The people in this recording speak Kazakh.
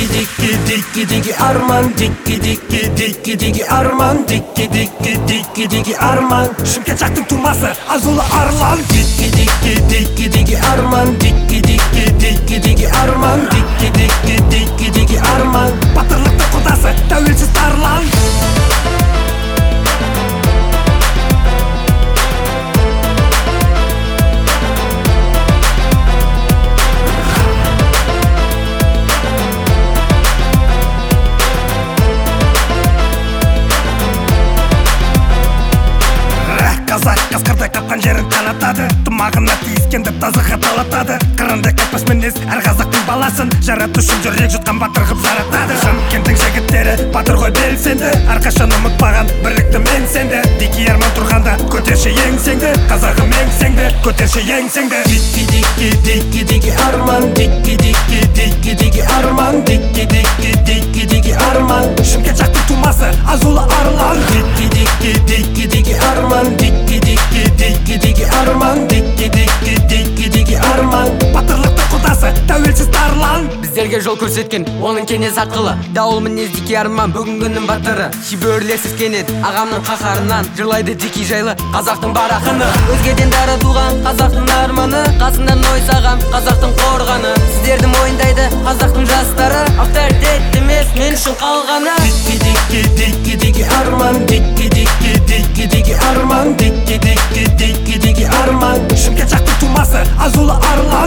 diki arman, diki arman, diki arman. Шымкент жақтың тумасы Азулы Арлан. Diki arman, diki arman, diki arman. Батырлықтың құдасы тәуелсіз Тарлан. Қазақ қасқырдай қапқан жерін қанатады, тұмағына тиіскенді тазыға талатады. Қырандай қайтпас мінез әр қазақтың баласын, жаратушым жүрек жұтқан батыр қып жаратады. Шымкенттің жігіттері батыр ғой белсенді, әрқашан ұмытпаған бірлікті мен сенді. Дики арман тұрғанда көтерші еңсеңді, қазағым еңсеңді, көтерші еңсеңді. Diki arman, diki arman, diki arman. Шымкент жақтың тумасы Азулы Арлан. Diki arman, diki arman, diki arman. Батырлықтың құдасы тәуелсіз Тарлан. Біздерге жол көрсеткен оның кенес ақылы, дауыл мінез Дики арман бүгінгінің батыры. Шеберлерсіз кенет ағамның қаһарынан, жырлайды Дики жайлы қазақтың бар ақыны. Өзгеден дара туған қазақтың арманы, қасынан ойсағам қазақтың қорғаны. Сіздерді мойындайды қазақтың жастары, авторитет емес мен үшін қалғаны. Diki arman, diki arman, diki arman. Шымкент жақтың тумасы Азулы Арлан.